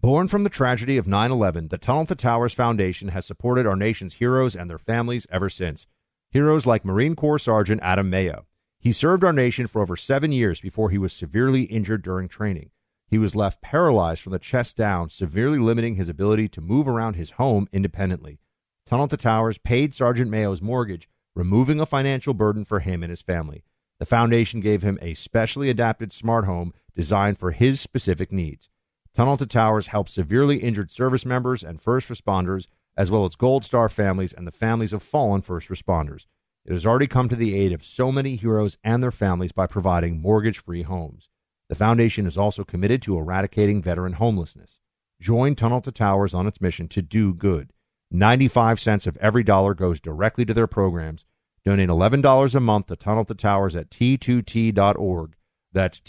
Born from the tragedy of 9/11, the Tunnel to Towers Foundation has supported our nation's heroes and their families ever since. Heroes like Marine Corps Sergeant Adam Mayo. He served our nation for over 7 years before he was severely injured during training. He was left paralyzed from the chest down, severely limiting his ability to move around his home independently. Tunnel to Towers paid Sergeant Mayo's mortgage, removing a financial burden for him and his family. The foundation gave him a specially adapted smart home designed for his specific needs. Tunnel to Towers helps severely injured service members and first responders, as well as Gold Star families and the families of fallen first responders. It has already come to the aid of so many heroes and their families by providing mortgage-free homes. The foundation is also committed to eradicating veteran homelessness. Join Tunnel to Towers on its mission to do good. 95 cents of every dollar goes directly to their programs. Donate $11 a month to Tunnel to Towers at T2T.org. That's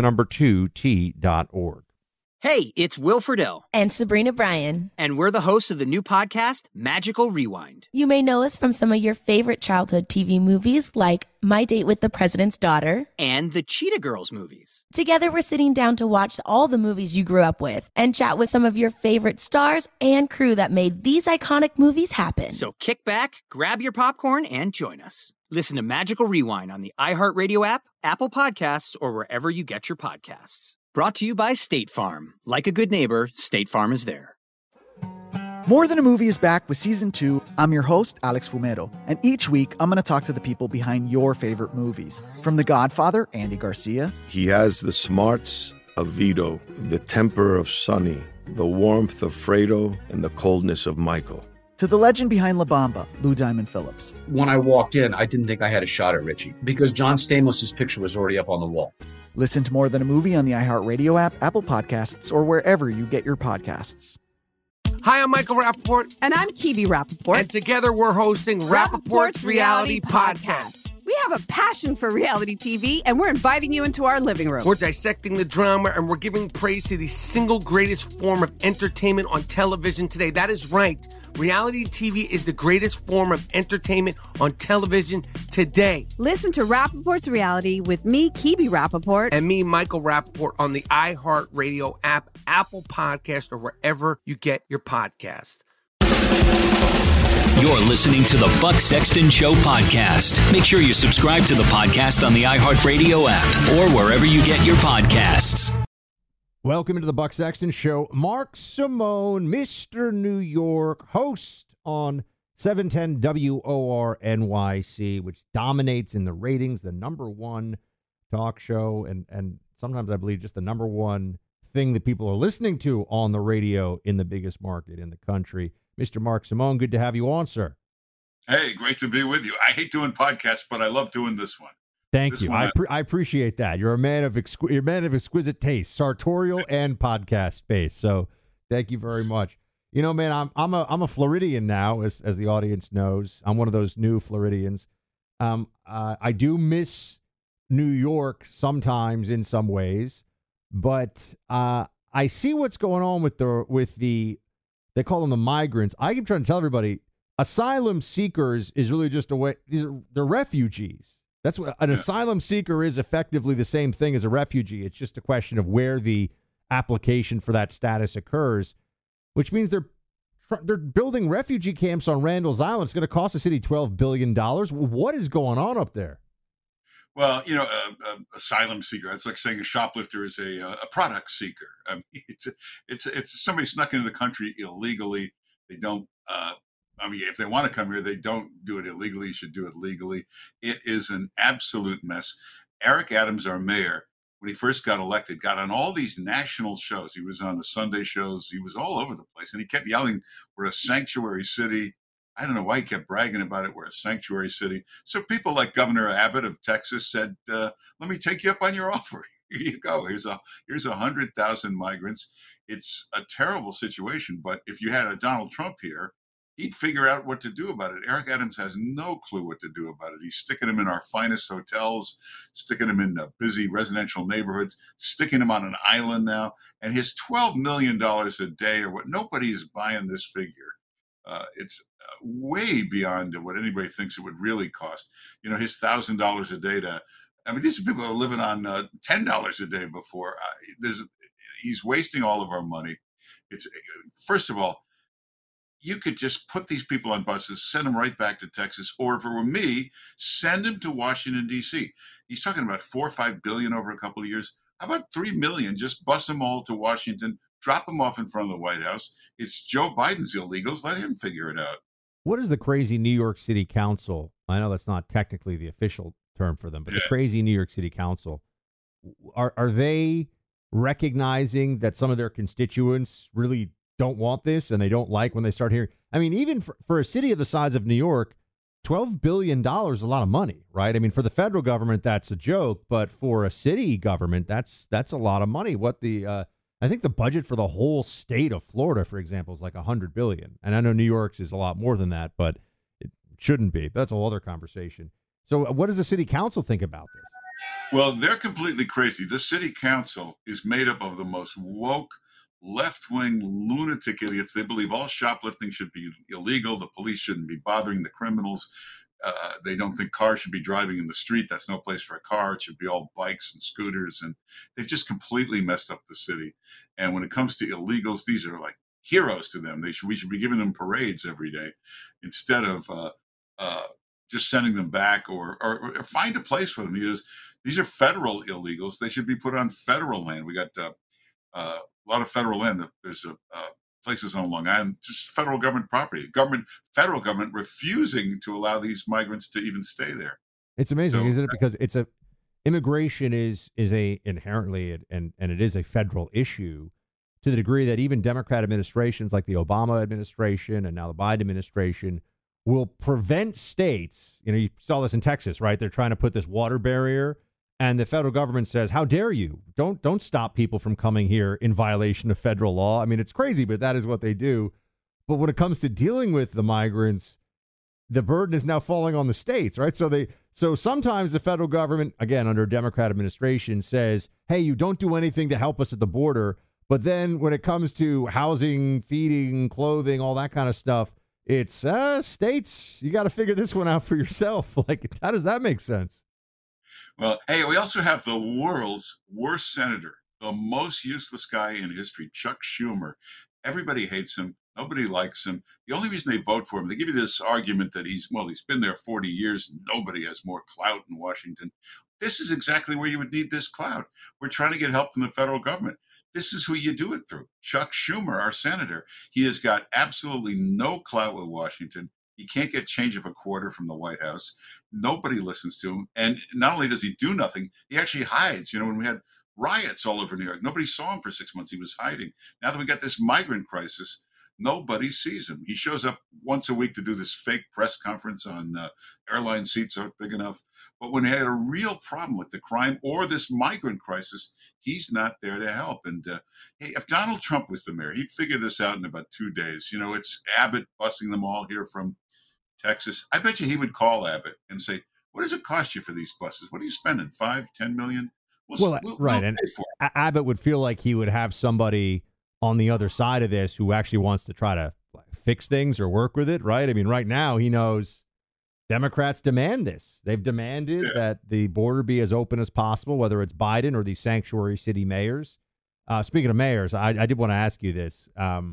T2T.org. Hey, it's Will Friedle. And Sabrina Bryan. And we're the hosts of the new podcast, Magical Rewind. You may know us from some of your favorite childhood TV movies like My Date with the President's Daughter. And the Cheetah Girls movies. Together, we're sitting down to watch all the movies you grew up with and chat with some of your favorite stars and crew that made these iconic movies happen. So kick back, grab your popcorn, and join us. Listen to Magical Rewind on the iHeartRadio app, Apple Podcasts, or wherever you get your podcasts. Brought to you by State Farm. Like a good neighbor, State Farm is there. More Than a Movie is back with Season 2. I'm your host, Alex Fumero. And each week, I'm going to talk to the people behind your favorite movies. From The Godfather, Andy Garcia. He has the smarts of Vito, the temper of Sonny, the warmth of Fredo, and the coldness of Michael. To the legend behind La Bamba, Lou Diamond Phillips. When I walked in, I didn't think I had a shot at Richie because John Stamos' picture was already up on the wall. Listen to More Than a Movie on the iHeartRadio app, Apple Podcasts, or wherever you get your podcasts. Hi, I'm Michael Rappaport. And I'm Kibi Rappaport. And together we're hosting Rappaport's Reality Podcast. We have a passion for reality TV, and we're inviting you into our living room. We're dissecting the drama, and we're giving praise to the single greatest form of entertainment on television today. That is right. Reality TV is the greatest form of entertainment on television today. Listen to Rappaport's Reality with me, Kibi Rappaport. And me, Michael Rappaport, on the iHeartRadio app, Apple Podcast, or wherever you get your podcast. You're listening to the Buck Sexton Show podcast. Make sure you subscribe to the podcast on the iHeartRadio app or wherever you get your podcasts. Welcome to the Buck Sexton Show. Mark Simone, Mr. New York, host on 710 WORNYC, which dominates in the ratings, the number one talk show, and sometimes I believe just the number one thing that people are listening to on the radio in the biggest market in the country. Mr. Mark Simone, good to have you on, sir. Hey, great to be with you. I hate doing podcasts, but I love doing this one. Thank you. I appreciate that. You're a man of exquisite taste, sartorial and podcast space. So, thank you very much. You know, man, I'm a Floridian now, as the audience knows. I'm one of those new Floridians. I do miss New York sometimes in some ways, but I see what's going on with the they call them the migrants. I keep trying to tell everybody, asylum seekers is really just a way. They're refugees. That's what an asylum seeker is, effectively the same thing as a refugee. It's just a question of where the application for that status occurs, which means they're building refugee camps on Randall's Island. It's going to cost the city $12 billion. What is going on up there? Well, you know, asylum seeker, it's like saying a shoplifter is a product seeker. I mean, it's somebody snuck into the country illegally. They don't, if they want to come here, they don't do it illegally. You should do it legally. It is an absolute mess. Eric Adams, our mayor, when he first got elected, got on all these national shows. He was on the Sunday shows. He was all over the place. And he kept yelling, we're a sanctuary city. I don't know why he kept bragging about it. We're a sanctuary city. So people like Governor Abbott of Texas said, let me take you up on your offer. Here you go. Here's 100,000 migrants. It's a terrible situation. But if you had a Donald Trump here, he'd figure out what to do about it. Eric Adams has no clue what to do about it. He's sticking them in our finest hotels, sticking them in busy residential neighborhoods, sticking them on an island now. And his $12 million a day, or what, nobody is buying this figure. It's way beyond what anybody thinks it would really cost. You know, his $1,000 a day these are people who are living on $10 a day before. He's wasting all of our money. It's first of all, you could just put these people on buses, send them right back to Texas, or if it were me, send them to Washington, D.C. He's talking about $4 or $5 billion over a couple of years. How about 3 million? Just bus them all to Washington, drop them off in front of the White House. It's Joe Biden's illegals. Let him figure it out. What is the crazy New York City Council? I know that's not technically the official term for them, but the crazy New York City Council, are they recognizing that some of their constituents really don't want this and they don't like when they start hearing? I mean, even for a city of the size of New York, $12 billion is a lot of money, right? I mean, for the federal government, that's a joke, but for a city government, that's a lot of money. I think the budget for the whole state of Florida, for example, is like $100 billion. And I know New York's is a lot more than that, but it shouldn't be. That's a whole other conversation. So what does the city council think about this? Well, they're completely crazy. The city council is made up of the most woke, left-wing lunatic idiots. They believe all shoplifting should be illegal. The police shouldn't be bothering the criminals. They don't think cars should be driving in the street. That's no place for a car. It should be all bikes and scooters. And they've just completely messed up the city. And when it comes to illegals, these are like heroes to them. We should be giving them parades every day instead of just sending them back or find a place for them. These are federal illegals. They should be put on federal land. We got a lot of federal land. There's places on Long Island, just federal government property. Federal government refusing to allow these migrants to even stay there. It's amazing, isn't it? Because immigration is inherently and it is a federal issue to the degree that even Democrat administrations like the Obama administration and now the Biden administration will prevent states. You saw this in Texas, right? They're trying to put this water barrier. And the federal government says, how dare you? Don't stop people from coming here in violation of federal law. I mean, it's crazy, but that is what they do. But when it comes to dealing with the migrants, the burden is now falling on the states, right? So sometimes the federal government, again, under a Democrat administration, says, hey, you don't do anything to help us at the border. But then when it comes to housing, feeding, clothing, all that kind of stuff, it's states, you got to figure this one out for yourself. Like, how does that make sense? Well, hey, we also have the world's worst senator, the most useless guy in history, Chuck Schumer. Everybody hates him. Nobody likes him. The only reason they vote for him, they give you this argument that he's been there 40 years and nobody has more clout in Washington. This is exactly where you would need this clout. We're trying to get help from the federal government. This is who you do it through. Chuck Schumer, our senator, he has got absolutely no clout with Washington. He can't get change of a quarter from the White House. Nobody listens to him. And not only does he do nothing, he actually hides. When we had riots all over New York, nobody saw him for 6 months. He was hiding. Now that we got this migrant crisis, nobody sees him. He shows up once a week to do this fake press conference on airline seats aren't big enough. But when he had a real problem with the crime or this migrant crisis, he's not there to help. And hey, if Donald Trump was the mayor, he'd figure this out in about 2 days. It's Abbott busing them all here from Texas. I bet you he would call Abbott and say, what does it cost you for these buses? What are you spending? 5, 10 million? We'll right. And Abbott would feel like he would have somebody on the other side of this who actually wants to try to fix things or work with it. Right. I mean, right now he knows Democrats demand this. They've demanded that the border be as open as possible, whether it's Biden or these sanctuary city mayors. Speaking of mayors, I did want to ask you this.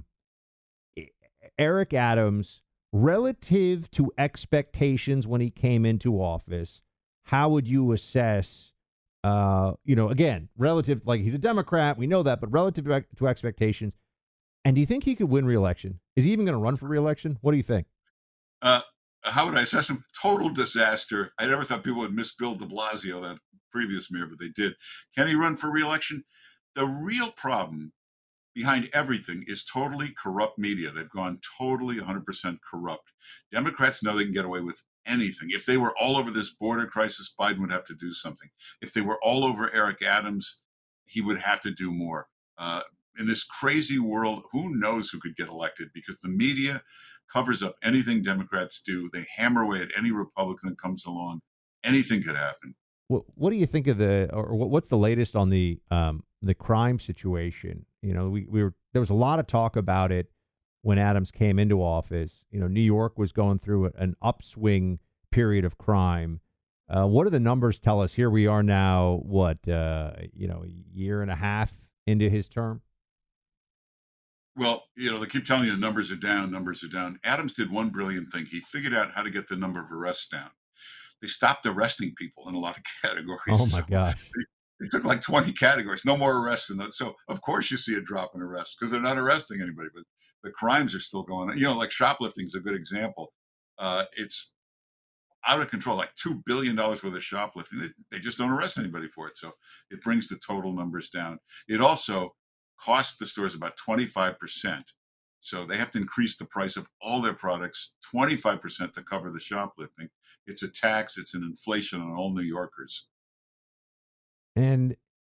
Eric Adams, relative to expectations when he came into office, how would you assess, again, relative, like he's a Democrat, we know that, but relative to expectations, and do you think he could win re-election? Is he even going to run for re-election? What do you think? How would I assess him? Total disaster. I never thought people would miss Bill de Blasio, that previous mayor, but they did. Can he run for re-election? The real problem behind everything is totally corrupt media. They've gone totally 100% corrupt. Democrats know they can get away with anything. If they were all over this border crisis, Biden would have to do something. If they were all over Eric Adams, he would have to do more. In this crazy world, who knows who could get elected? Because the media covers up anything Democrats do. They hammer away at any Republican that comes along. Anything could happen. What do you think of what's the latest on the crime situation? There was a lot of talk about it when Adams came into office. New York was going through an upswing period of crime. What do the numbers tell us? Here we are now, a year and a half into his term? Well, they keep telling you the numbers are down, numbers are down. Adams did one brilliant thing. He figured out how to get the number of arrests down. They stopped arresting people in a lot of categories. Oh, my gosh. They took like 20 categories, no more arrests. So, of course, you see a drop in arrests because they're not arresting anybody, but the crimes are still going on. Like shoplifting is a good example. It's out of control, like $2 billion worth of shoplifting. They just don't arrest anybody for it. So it brings the total numbers down. It also costs the stores about 25%. So they have to increase the price of all their products 25% to cover the shoplifting. It's a tax. It's an inflation on all New Yorkers. And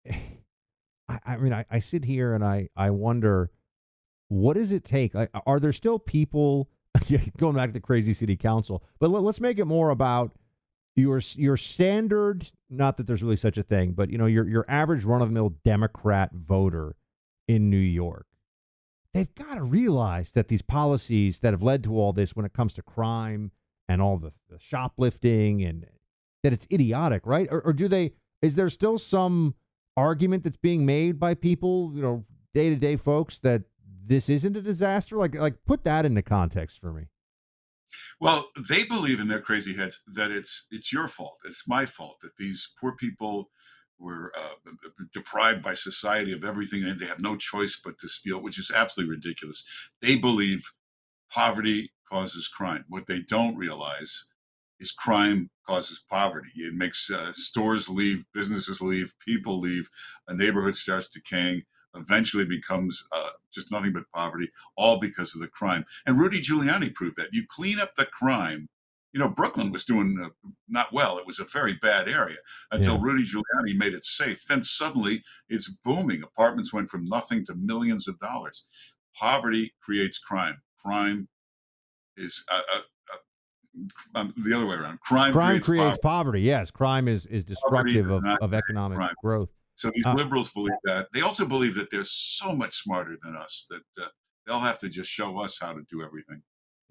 I sit here and I wonder, what does it take? Are there still people going back to the crazy city council? But let's make it more about your standard. Not that there's really such a thing, but your average run-of-the-mill Democrat voter in New York. They've got to realize that these policies that have led to all this when it comes to crime and all the shoplifting, and that it's idiotic, right? Or do they? Is there still some argument that's being made by people, day-to-day folks, that this isn't a disaster? Like put that into context for me. Well, they believe in their crazy heads that it's your fault. It's my fault that these poor people were deprived by society of everything, and they have no choice but to steal, which is absolutely ridiculous. They believe poverty causes crime. What they don't realize is crime causes poverty. It makes stores leave, businesses leave, people leave, a neighborhood starts decaying, eventually becomes just nothing but poverty, all because of the crime. And Rudy Giuliani proved that. You clean up the crime. Brooklyn was doing not well. It was a very bad area until Rudy Giuliani made it safe. Then suddenly it's booming. Apartments went from nothing to millions of dollars. Poverty creates crime. Crime is the other way around. Crime creates poverty. Yes, crime is destructive of economic growth. So these liberals believe that. They also believe that they're so much smarter than us that they'll have to just show us how to do everything.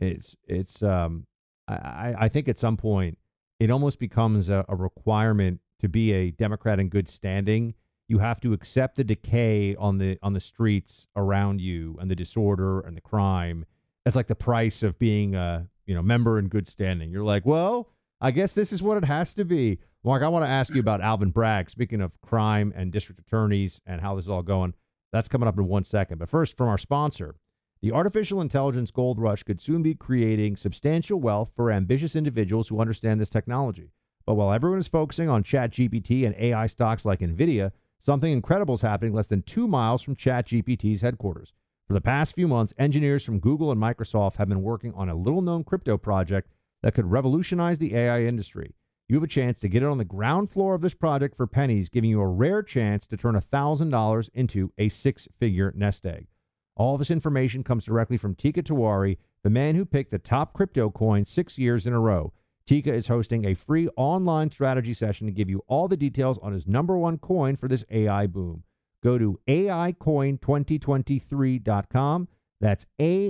I think at some point it almost becomes a requirement to be a Democrat in good standing. You have to accept the decay on the streets around you and the disorder and the crime. It's like the price of being a member in good standing. You're like, well, I guess this is what it has to be. Mark, I want to ask you about Alvin Bragg. Speaking of crime and district attorneys and how this is all going, that's coming up in 1 second. But first, from our sponsor, the artificial intelligence gold rush could soon be creating substantial wealth for ambitious individuals who understand this technology. But while everyone is focusing on ChatGPT and AI stocks like NVIDIA, something incredible is happening less than 2 miles from ChatGPT's headquarters. For the past few months, engineers from Google and Microsoft have been working on a little-known crypto project that could revolutionize the AI industry. You have a chance to get it on the ground floor of this project for pennies, giving you a rare chance to turn $1,000 into a six-figure nest egg. All this information comes directly from Teeka Tiwari, the man who picked the top crypto coin 6 years in a row. Teeka is hosting a free online strategy session to give you all the details on his #1 coin for this AI boom. Go to AIcoin2023.com. That's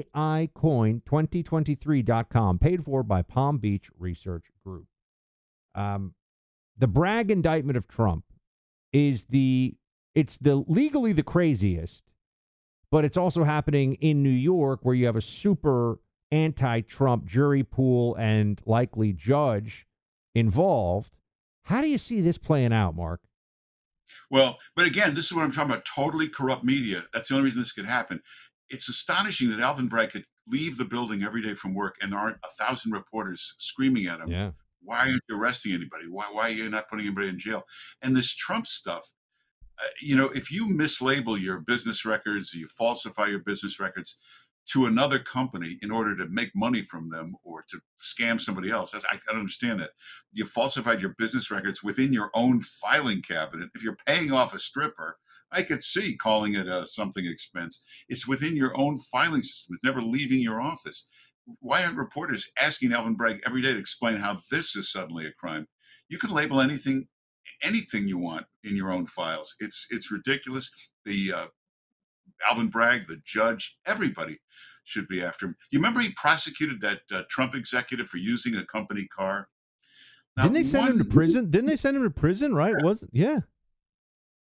AIcoin2023.com, paid for by Palm Beach Research Group. The Bragg indictment of Trump is legally the craziest, but it's also happening in New York, where you have a super anti-Trump jury pool and likely judge involved. How do you see this playing out, Mark? Well, but again, this is what I'm talking about. Totally corrupt media. That's the only reason this could happen. It's astonishing that Alvin Bragg could leave the building every day from work and there aren't 1,000 reporters screaming at him. Yeah. Why aren't you arresting anybody? Why are you not putting anybody in jail? And this Trump stuff, if you mislabel your business records, you falsify your business records to another company in order to make money from them or to scam somebody else, I don't understand that. You falsified your business records within your own filing cabinet. If you're paying off a stripper, I could see calling it something expense. It's within your own filing system. It's never leaving your office. Why aren't reporters asking Alvin Bragg every day to explain how this is suddenly a crime? You can label anything you want in your own files. It's ridiculous. The Alvin Bragg, the judge, everybody should be after him. You remember he prosecuted that Trump executive for using a company car? Didn't they send him to prison? Right? Yeah.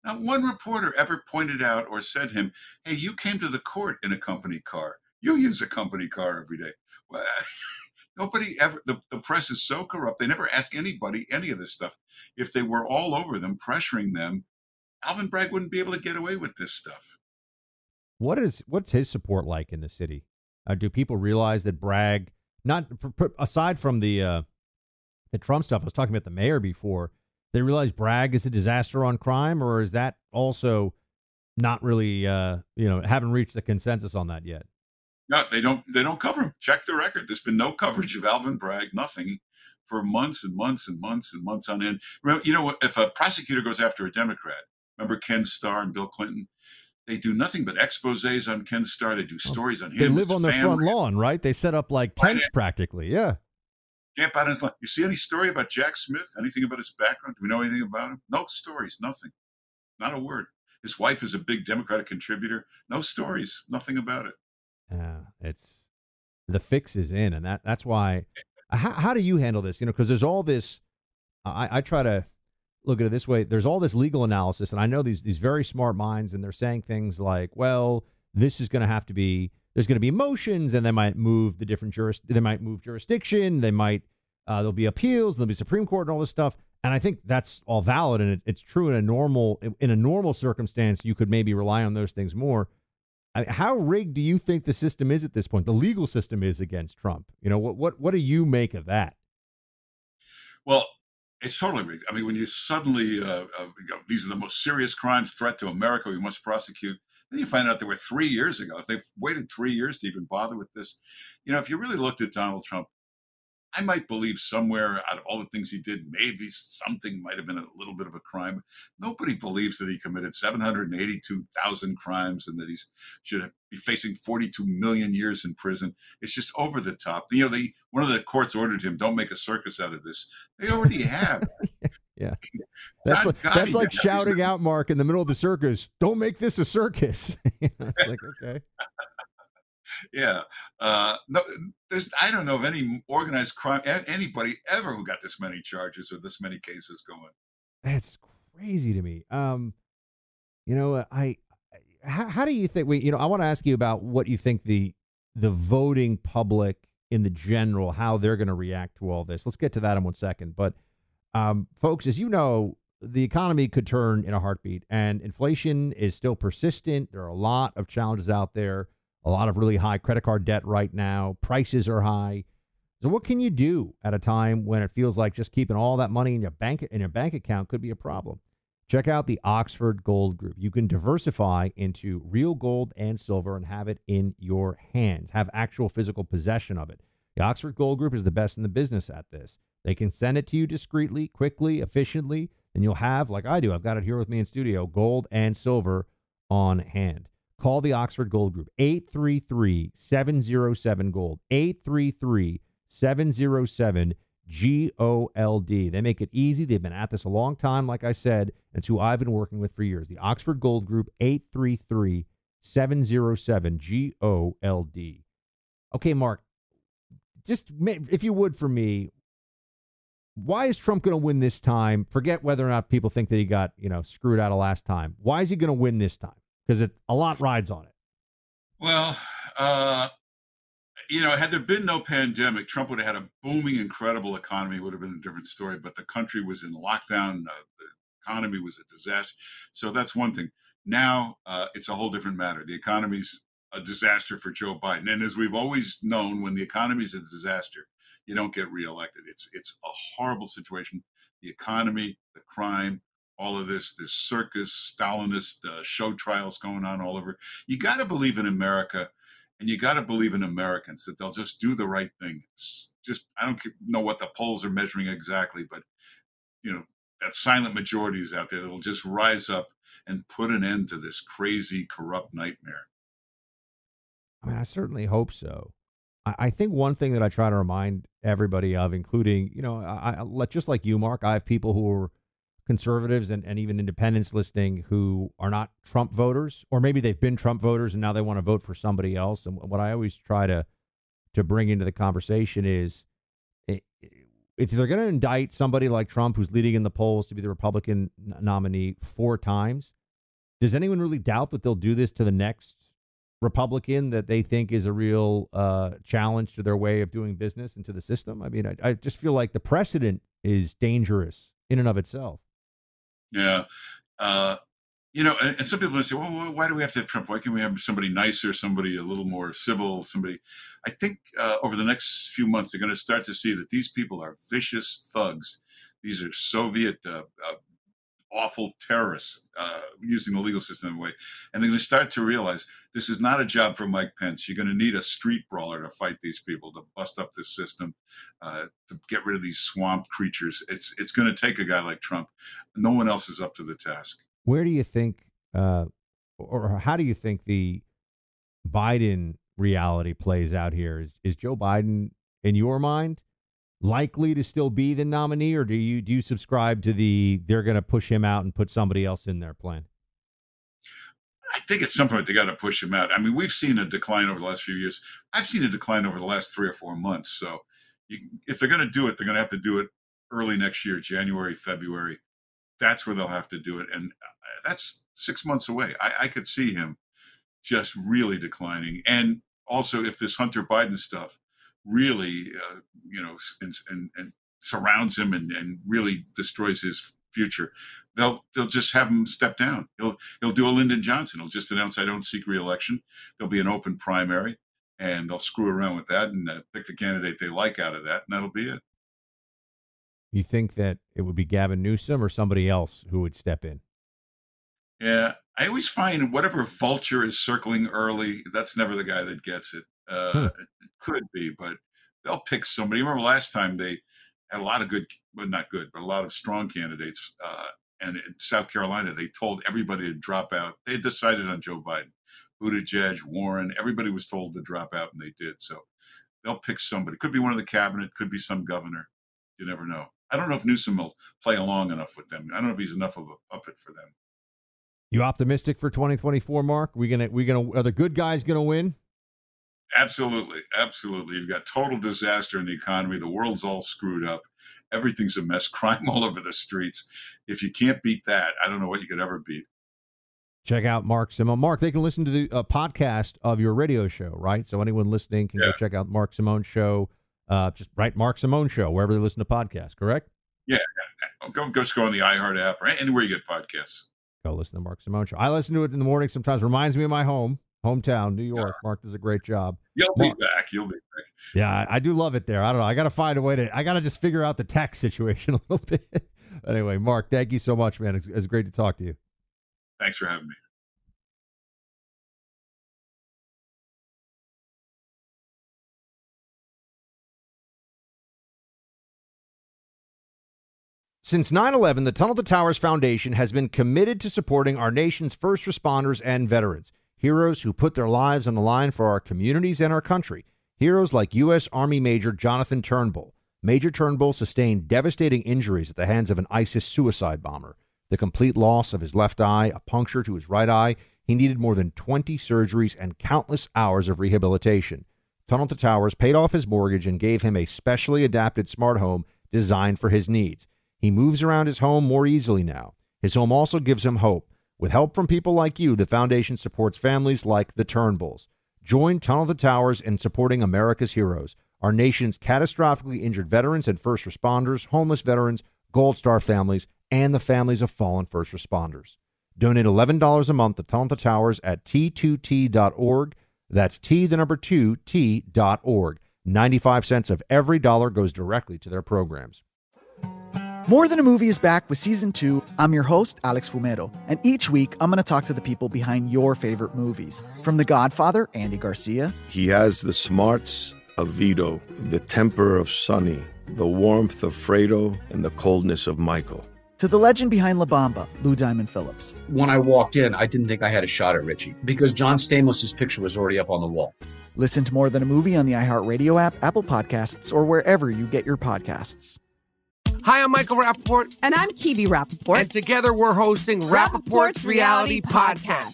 Not one reporter ever pointed out or said to him, hey, you came to the court in a company car. You use a company car every day. Well, nobody ever, the press is so corrupt. They never ask anybody any of this stuff. If they were all over them, pressuring them, Alvin Bragg wouldn't be able to get away with this stuff. What's his support like in the city? Do people realize that Bragg, aside from the Trump stuff, I was talking about the mayor before, they realize Bragg is a disaster on crime, or is that also not really, haven't reached the consensus on that yet? No, they don't cover him. Check the record. There's been no coverage of Alvin Bragg, nothing, for months and months and months and months on end. Remember, if a prosecutor goes after a Democrat, remember Ken Starr and Bill Clinton? They do nothing but exposés on Ken Starr. They do stories on him. They live on their front lawn, right? They set up like tents practically. Yeah. Camp out on his lawn. You see any story about Jack Smith? Anything about his background? Do we know anything about him? No stories. Nothing. Not a word. His wife is a big Democratic contributor. No stories. Nothing about it. It's the fix is in, and that's why. How do you handle this? Because there's all this. I try to look at it this way. There's all this legal analysis, and I know these very smart minds, and they're saying things like, well, this is going to have to be, there's going to be motions, and they might move they might move jurisdiction, they might, there'll be appeals, there'll be Supreme Court and all this stuff. And I think that's all valid, and it's true in a normal circumstance, you could maybe rely on those things more. How rigged do you think the system is at this point? The legal system is against Trump. What do you make of that? Well, it's totally rigged. I mean, when you suddenly, these are the most serious crimes, threat to America, we must prosecute. Then you find out there were 3 years ago. If they've waited 3 years to even bother with this, if you really looked at Donald Trump, I might believe somewhere out of all the things he did, maybe something might have been a little bit of a crime. Nobody believes that he committed 782,000 crimes and that he should be facing 42 million years in prison. It's just over the top. One of the courts ordered him, don't make a circus out of this. They already have. Yeah. That's like shouting out, Mark, in the middle of the circus, don't make this a circus. It's like, okay. Yeah. No, I don't know of any organized crime, anybody ever who got this many charges or this many cases going. That's crazy to me. How do you think I want to ask you about what you think the voting public in the general, how they're going to react to all this. Let's get to that in 1 second. But folks, as you know, the economy could turn in a heartbeat, and inflation is still persistent. There are a lot of challenges out there. A lot of really high credit card debt right now. Prices are high. So what can you do at a time when it feels like just keeping all that money in your bank account could be a problem? Check out the Oxford Gold Group. You can diversify into real gold and silver and have it in your hands. Have actual physical possession of it. The Oxford Gold Group is the best in the business at this. They can send it to you discreetly, quickly, efficiently, and you'll have, like I do, I've got it here with me in studio, gold and silver on hand. Call the Oxford Gold Group, 833-707-GOLD, 833-707-GOLD. They make it easy. They've been at this a long time, like I said. It's who I've been working with for years. The Oxford Gold Group, 833-707-GOLD. Okay, Mark, just if you would for me, why is Trump going to win this time? Forget whether or not people think that he got, screwed out of last time. Why is he going to win this time? Because a lot rides on it. Well, had there been no pandemic, Trump would have had a booming, incredible economy. It would have been a different story. But the country was in lockdown. The economy was a disaster. So that's one thing. Now it's a whole different matter. The economy's a disaster for Joe Biden. And as we've always known, when the economy is a disaster, you don't get reelected. It's a horrible situation. The economy, the crime, all of this circus, Stalinist show trials going on all over. You got to believe in America, and you got to believe in Americans that they'll just do the right thing. I don't know what the polls are measuring exactly, but that silent majority is out there that'll just rise up and put an end to this crazy, corrupt nightmare. I mean, I certainly hope so. I think one thing that I try to remind everybody of, including, just like you, Mark, I have people who are conservatives and even independents listening who are not Trump voters, or maybe they've been Trump voters and now they want to vote for somebody else. And what I always try to bring into the conversation is, if they're going to indict somebody like Trump, who's leading in the polls to be the Republican nominee 4 times, Does anyone really doubt that they'll do this to the next Republican that they think is a real challenge to their way of doing business and to the system? I mean, I just feel like the precedent is dangerous in and of itself. Yeah. And some people say, well, why do we have to have Trump? Why can't we have somebody nicer, somebody a little more civil, somebody? I think over the next few months, they're going to start to see that these people are vicious thugs. These are Soviet awful terrorists using the legal system in a way. And they're going to start to realize this is not a job for Mike Pence. You're going to need a street brawler to fight these people, to bust up this system, to get rid of these swamp creatures. It's going to take a guy like Trump. No one else is up to the task. Where do you think, or how do you think the Biden reality plays out here? Is Joe Biden, in your mind, likely to still be the nominee, or do you subscribe to they're going to push him out and put somebody else in their plan? I think at some point they got to push him out. I mean, we've seen a decline over the last few years. I've seen a decline over the last 3 or 4 months. So if they're going to do it, they're going to have to do it early next year, January, February. That's where they'll have to do it. And that's 6 months away. I could see him just really declining. And also if this Hunter Biden stuff really, and surrounds him and really destroys his future, they'll just have him step down. He'll do a Lyndon Johnson. He'll just announce, I don't seek re-election. There'll be an open primary, and they'll screw around with that and pick the candidate they like out of that, and that'll be it. You think that it would be Gavin Newsom or somebody else who would step in? Yeah, I always find whatever vulture is circling early, that's never the guy that gets it. It could be, but they'll pick somebody. Remember last time they had a lot of good, well, not good, but a lot of strong candidates. And in South Carolina, they told everybody to drop out. They had decided on Joe Biden, Buttigieg, Warren. Everybody was told to drop out, and they did. So they'll pick somebody. Could be one of the cabinet, could be some governor. You never know. I don't know if Newsom will play along enough with them. I don't know if he's enough of a puppet for them. You optimistic for 2024, Mark? Are the good guys gonna win? Absolutely. You've got total disaster in the economy. The world's all screwed up. Everything's a mess. Crime all over the streets. If you can't beat that, I don't know what you could ever beat. Check out Mark Simone. Mark, they can listen to the podcast of your radio show, right? So anyone listening can go check out Mark Simone's show. Just write Mark Simone Show wherever they listen to podcasts, correct? Yeah. Go on the iHeart app or anywhere you get podcasts. Go listen to Mark Simone Show. I listen to it in the morning sometimes. Reminds me of my hometown, New York. Mark does a great job. You'll be back. Yeah, I do love it there. I don't know. I got to find a way I got to just figure out the tax situation a little bit. Anyway, Mark, thank you so much, man. It's great to talk to you. Thanks for having me. Since 9/11, the Tunnel to Towers Foundation has been committed to supporting our nation's first responders and veterans, heroes who put their lives on the line for our communities and our country. Heroes like U.S. Army Major Jonathan Turnbull. Major Turnbull sustained devastating injuries at the hands of an ISIS suicide bomber. The complete loss of his left eye, a puncture to his right eye. He needed more than 20 surgeries and countless hours of rehabilitation. Tunnel to Towers paid off his mortgage and gave him a specially adapted smart home designed for his needs. He moves around his home more easily now. His home also gives him hope. With help from people like you, the foundation supports families like the Turnbulls. Join Tunnel to Towers in supporting America's heroes, our nation's catastrophically injured veterans and first responders, homeless veterans, Gold Star families, and the families of fallen first responders. Donate $11 a month to Tunnel to Towers at T2T.org. That's T2T.org. 95 cents of every dollar goes directly to their programs. More Than a Movie is back with Season 2. I'm your host, Alex Fumero, and each week I'm going to talk to the people behind your favorite movies. From The Godfather, Andy Garcia. He has the smarts of Vito, the temper of Sonny, the warmth of Fredo, and the coldness of Michael. To the legend behind La Bamba, Lou Diamond Phillips. When I walked in, I didn't think I had a shot at Richie because John Stamos' picture was already up on the wall. Listen to More Than a Movie on the iHeartRadio app, Apple Podcasts, or wherever you get your podcasts. Hi, I'm Michael Rappaport. And I'm Kibi Rappaport. And together we're hosting Rappaport's Reality Podcast. We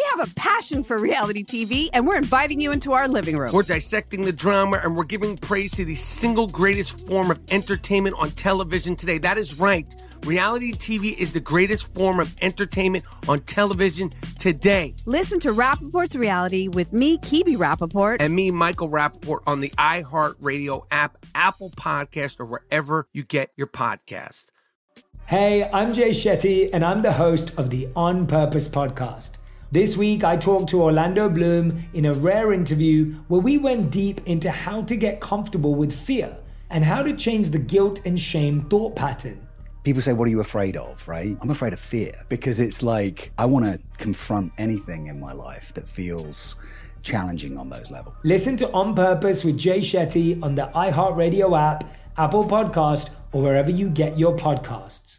We have a passion for reality TV, and we're inviting you into our living room. We're dissecting the drama, and we're giving praise to the single greatest form of entertainment on television today. That is right. Reality TV is the greatest form of entertainment on television today. Listen to Rappaport's Reality with me, Kibi Rappaport. And me, Michael Rappaport, on the iHeartRadio app, Apple Podcast, or wherever you get your podcast. Hey, I'm Jay Shetty, and I'm the host of the On Purpose podcast. This week, I talked to Orlando Bloom in a rare interview where we went deep into how to get comfortable with fear and how to change the guilt and shame thought pattern. People say, what are you afraid of, right? I'm afraid of fear because it's like I want to confront anything in my life that feels challenging on those levels. Listen to On Purpose with Jay Shetty on the iHeartRadio app, Apple Podcast, or wherever you get your podcasts.